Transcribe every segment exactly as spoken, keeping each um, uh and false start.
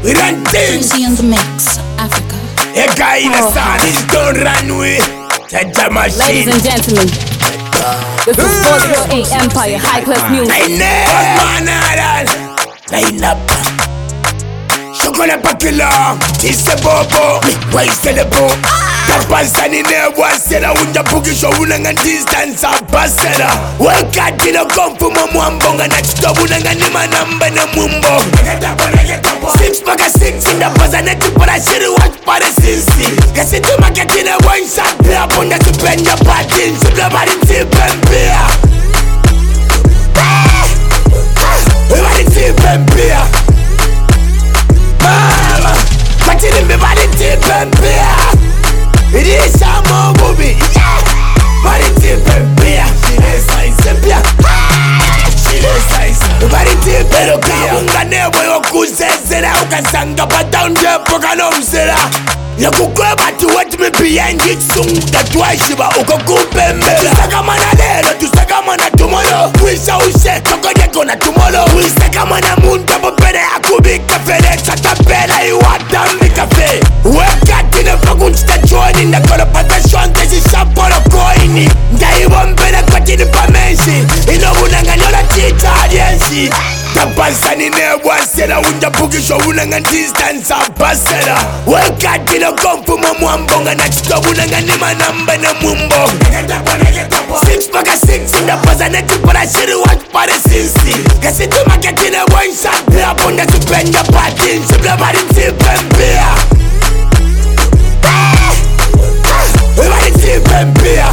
We run things. Susie in the mix, Africa. A guy in the sun, he don't run away. Judge machine. Ladies and gentlemen, this is Sports Hill eight Empire, high class music. I know, line up. Chocolate pakila, it's a bobo. Why is the bobo? Kapasani never said I would have booked show and distance of Basera. Work at dinner come from Mwambonga next to Bunanganima number and Mumbo. Six pack of six in the Bazanet, but I should watch Parasisi. Guess it to market in a one shot, play up on the Penya Patin, so the body tip and beer. We want to tip and beer. Mama, but it didn't be body tip and beer. It is a more movie, but it's a beer. She is nice and beer. She is nice, but it's a better beer. Unga never okuzezera ukasanga patawunde pokanomzera. Yakukweba tiweti mipiyengi tsunga twashiba ukokupembela. Tusakamana lelo, tusakamana tomorrow. Wisha ushe, kokodeko na tomorrow. Wisakamana munta popere akubika fere. Tatapela iwatambi kafe. Wekati nefakunchita choni. Ndakolo patashonte shisapolo koini. Ndaibombele kwatini pamenshi. Inobunanganyola chita alienshi. Tapasani nebwasera unjapukisho unanga distance abasera. Wekati no komfumo mwambonga na chitobunanga nima namba na mumbo. Six pack of six in the Bazanet, but I should watch Parasisi. Guess it to market in a one shot, play up on the Penya Patin, so the body tip and beer. We want to tip and beer.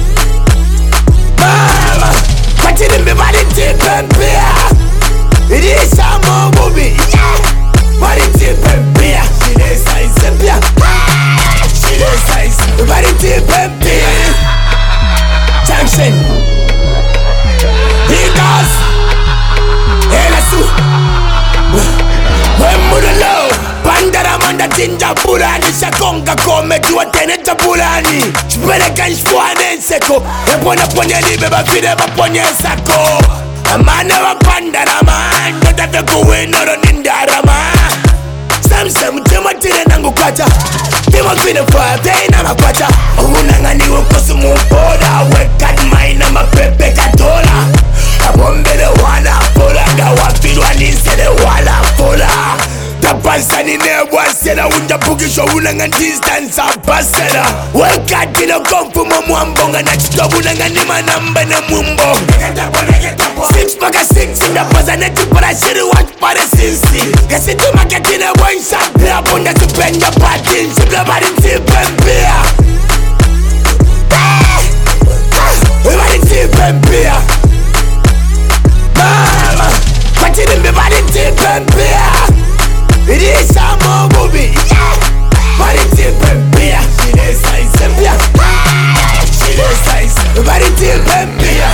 Mama, but it didn't be body tip and beer. It is a more movie, but it's a beer. She is nice and beer. She is nice, but it's a beer. Junction, Vegas, Elasu, Wemudalo, Pandaramanda Tinja Purani, Shakonga Kome, to attend a Purani, Chperekan Spuane Seko, Epona Poneli, Beba Fide, Baponia Sako. A man never Pandaraman, but I don't go in or on Indarama. Some some Timothy and Anguquata, Timothy the fire, they never quata. Unangani will Kosumu Poda, work at mine, I'm a Pepe Catola. I won't be the Walla Pola, Gawapilwan instead of Walla Pola. Tapasani never said I would have booked show and distance of Basera. Work at dinner come from Mwambonga next to Bunanganima number and Mumbo. Six pack of six in the Bazanet, but I should watch Parasisi. Guess it to market in a one shot, play up on the Penya Patin, so the body tip and beer. We want to tip and beer. Mama, but it didn't be body tip and beer. It is a more movie, but it's a beer. She is nice and beer. She is nice, but it's a beer.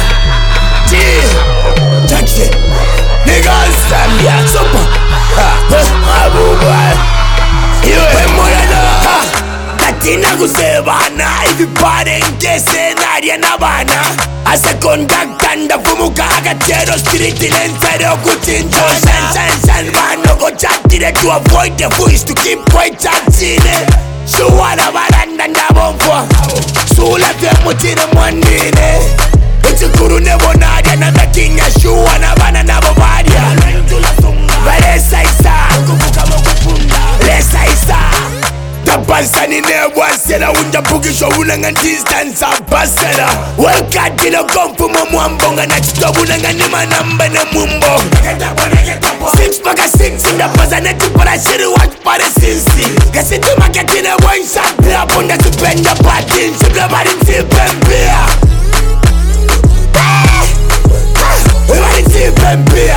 Junction, niggas, Zambia, super. Abu boy, you ain't more than a. Latina Gusevana, if you party in Kese, Nadia Navana. As a conduct and the Fumuka Agatero street in inside of Kutinjo. San San San Vano go chat to avoid the voice to keep quiet chatting. So what about and the bomb for? So let them put in a money. It's a guru never Nadia, another king, a shoe, and a banana Bavaria. But let's say, let's say, Tapasani never said I would have booked show and distance of Basera. Work at dinner come from Mwambonga next to Bunanganima number and Mumbo. Six pack of six in the Bazanet, but I should watch Parasisi. Guess it to market in a one shot, play up on the Penya Patin, so the body tip and beer. We want to tip and beer.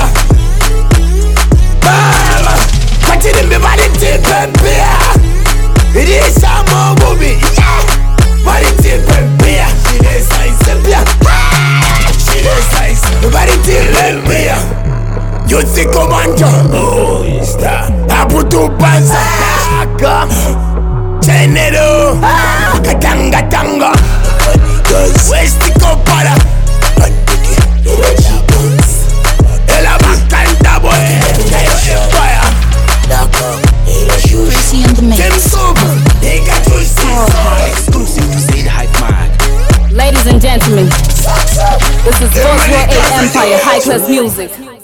Mama, but it didn't be body tip and beer. It is a more movie, but it's a beer. She is nice and beer. She is nice, but it's a beer. You think commander? Oh, is that? Abutu Banza, Chenero, Katanga Tanga, West Copara, Ela Bacanta Boy, Fire. gentlemen, this is Boswell eight Empire High Class Music.